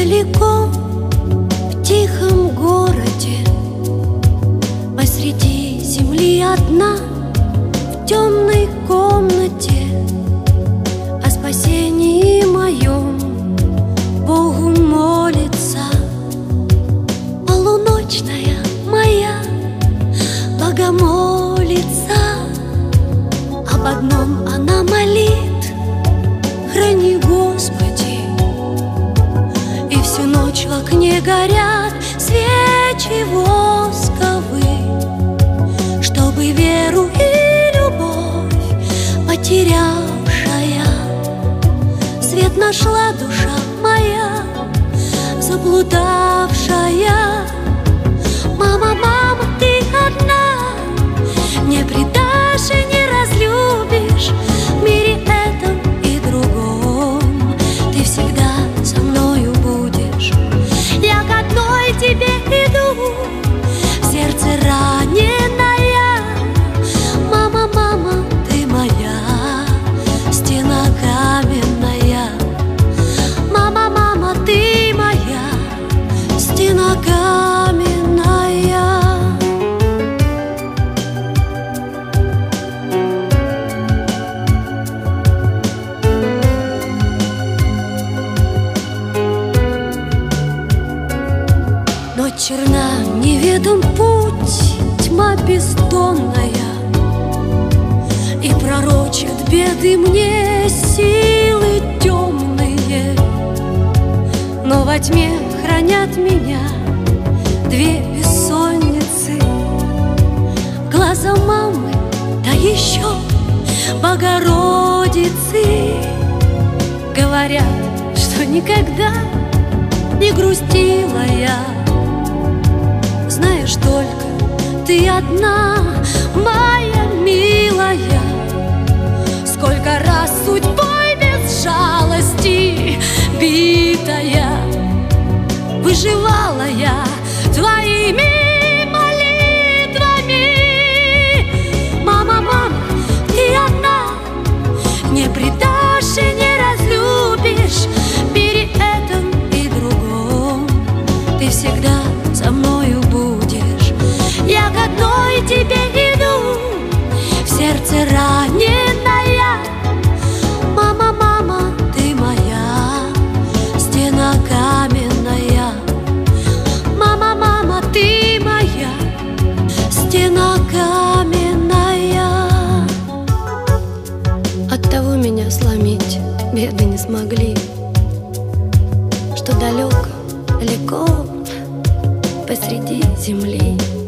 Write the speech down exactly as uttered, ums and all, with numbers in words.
далеко, в тихом городе, посреди земли одна, в темной комнате, о спасении моем Богу молится. Полуночная моя богомолица, об одном она молит: храни, Господи. И всю ночь в окне горят свечи восковые, чтобы веру и любовь потерявшая свет нашла душа моя заблудавшая. Мама, мама, ты одна, не предашь и не разлюбишь, в мире этом и другом ты всегда со мною будешь. Я к одной тебе иду, в сердце раненая. Мама, мама, ты моя стена каменная. Мама, мама, ты моя стена каменная. Ночь черна, неведом путь, тьма бездонная, и пророчат беды мне силы темные. Но во тьме хранят меня две бессонницы, глаза мамы, да еще Богородицы. Говорят, что никогда не грустила я. Знаешь, только ты одна, моя милая. Сколько раз судьбой без жалости битая, выживала я твоими молитвами. Мама, мама, ты одна, не предашь и не разлюбишь, в мире этом и другом ты всегда со мною будешь. Я к одной тебе иду, в сердце раненая. Мама, мама, ты моя стена каменная. Мама, мама, ты моя стена каменная. Оттого меня сломить беды не смогли, что далеко, далеко посреди земли